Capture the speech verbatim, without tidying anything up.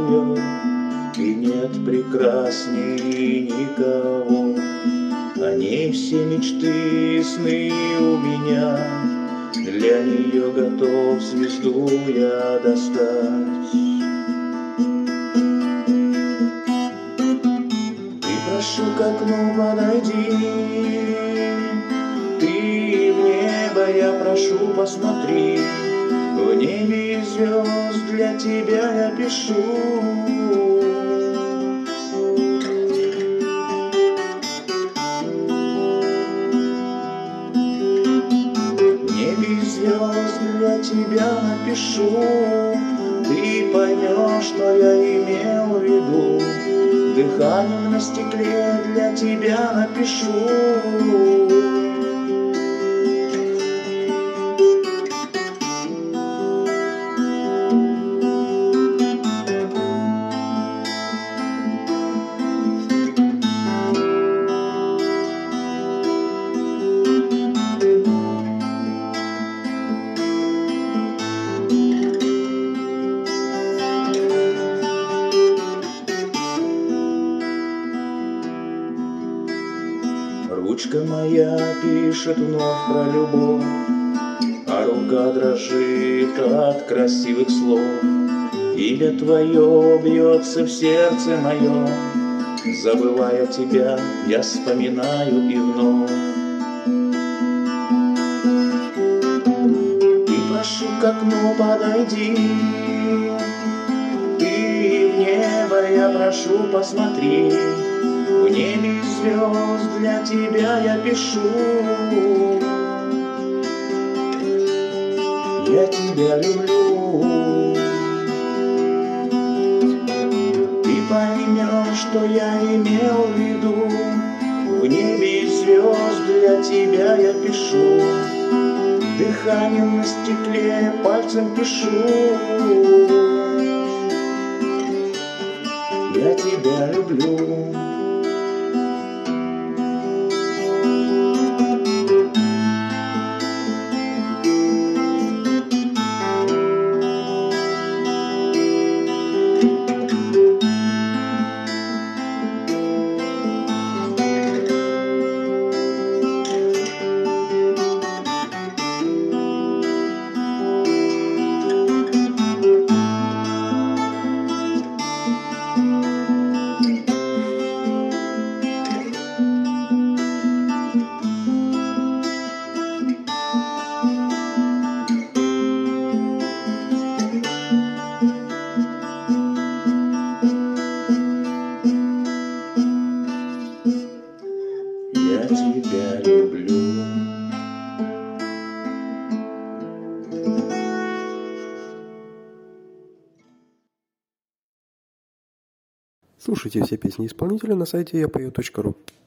ее, и нет прекрасней никого. О ней все мечты и сны у меня, для нее готов звезду я достать. Ты, прошу, к окну подойди, ты в небо, я прошу, посмотри. В небе звезд для тебя я пишу. В небе звезд для тебя напишу. Ты поймешь, что я имел в виду. Дыханием на стекле для тебя напишу. Ручка моя пишет вновь про любовь, а рука дрожит от красивых слов. Имя твое бьется в сердце моем, забывая тебя, я вспоминаю и вновь. Ты, прошу, к окну подойди, ты в небо, я прошу, посмотри. В небе звезд для тебя я пишу. Я тебя люблю. Ты поймешь, что я имел в виду. В небе звезд для тебя я пишу. Дыханием на стекле пальцем пишу. Я тебя люблю. Я тебя люблю. Слушайте все песни исполнителя на сайте я пою точка ру.